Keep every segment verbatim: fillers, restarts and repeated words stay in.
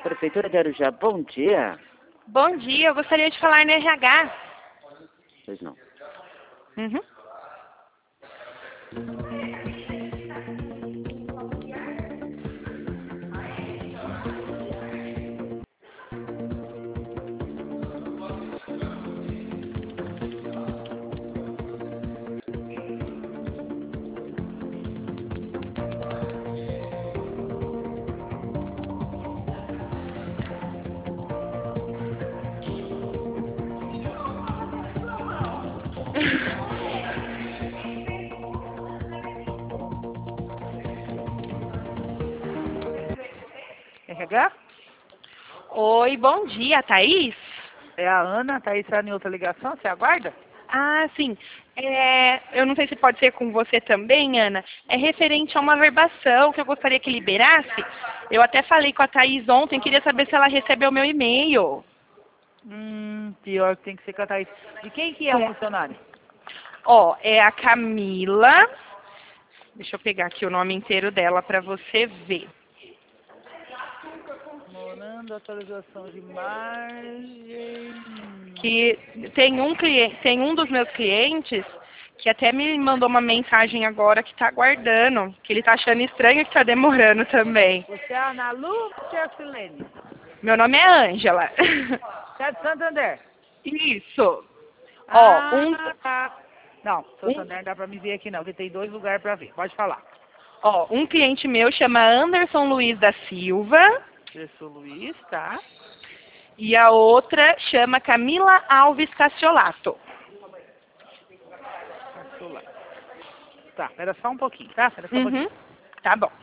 Prefeitura de Arujá, bom dia. Bom dia, eu gostaria de falar no R H. Pois não. Uhum. R H? Oi, bom dia, Thaís? É a Ana, tá aí em outra ligação, você aguarda? Ah, sim. É, eu não sei se pode ser com você também, Ana. É referente a uma verbação que eu gostaria que liberasse. Eu até falei com a Thaís ontem, queria saber se ela recebeu meu e-mail. Hum, pior que tem que ser com a Thaís. E quem que é o funcionário? Ó, é a Camila. Deixa eu pegar aqui o nome inteiro dela para você ver. Morando, atualização de margem. Que tem um cliente, tem um dos meus clientes que até me mandou uma mensagem agora que está aguardando, que ele está achando estranho que está demorando também. Você é a Ana Lu ou você é a Silene? Meu nome é Ângela. Você é de Santander? Isso. Ah, Ó, um, tá. Não, Santander um, não dá pra me ver aqui não, porque tem dois lugares pra ver. Pode falar. ó, um cliente meu chama Anderson Luiz da Silva Isso, Luiz, tá? e a outra chama Camila Alves Cassiolato. Passou lá. Tá, espera só um pouquinho, tá? Espera só um Uhum. pouquinho. Tá bom.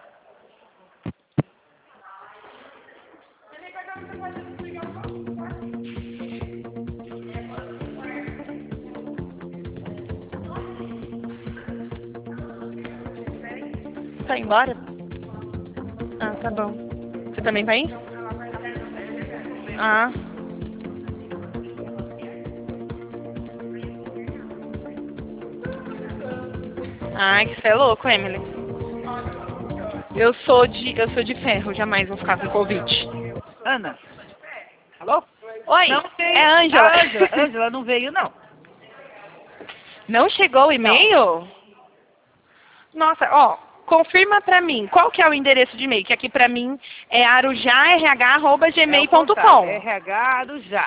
Tá embora? Ah, tá bom. Você também vai ir? Ah. Ai, que você é louco, Emily. Eu sou de, eu sou de ferro, jamais vou ficar com Covid. Ana. Alô? Oi, Não veio. é a Ângela. A Ângela, Ângela não veio, não. Não chegou o e-mail? Nossa, ó, confirma pra mim, qual que é o endereço de e-mail? Que aqui pra mim é arujá r h arroba gmail ponto com. É R H Arujá.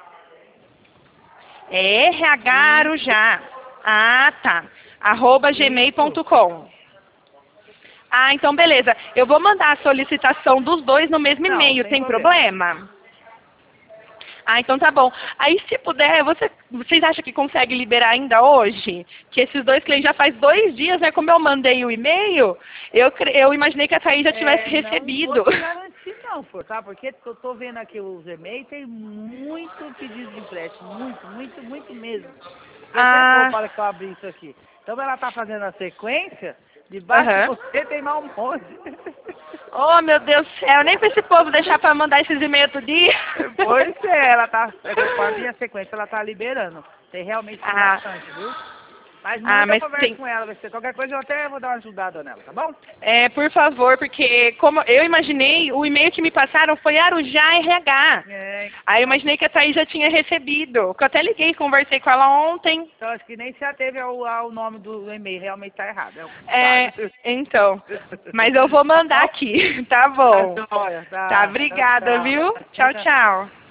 É R H Arujá. Ah, tá. Arroba gmail ponto com. Ah, então beleza. Eu vou mandar a solicitação dos dois no mesmo Não, e-mail, sem tem problema. problema? Ah, então tá bom. Aí se puder, você, vocês acham que consegue liberar ainda hoje? Que esses dois clientes já faz dois dias, né? Como eu mandei o e-mail, eu, cre- eu imaginei que a Thaís já tivesse É, recebido. não vou te garantir não, pô, tá? Porque eu tô vendo aqui os e-mails, tem muito pedido de empréstimo, muito, muito, muito mesmo. Eu Ah, até para que eu abri isso aqui. Então ela tá fazendo a sequência, debaixo de aham. você tem mais um monte. Oh, meu Deus do céu, nem pra esse povo deixar pra mandar esses e-mails todo dia. Pois é, ela tá, conforme a sequência, ela tá liberando. Tem realmente tem Ah. bastante, viu? Mas Ah, manda mas conversa tem... com ela, vai ser qualquer coisa eu até vou dar uma ajudada nela, tá bom? É, por favor, porque como eu imaginei, o e-mail que me passaram foi Arujá R H. É, Aí eu imaginei que a Thaís já tinha recebido. Que eu até liguei e conversei com ela ontem. então acho que nem se ateve ao, ao nome do e-mail, realmente tá errado. É, o- É, tá. então. Mas eu vou mandar aqui, tá bom? Tá, joia, tá, Tá, obrigada, tchau, viu? tchau. Tchau, tchau.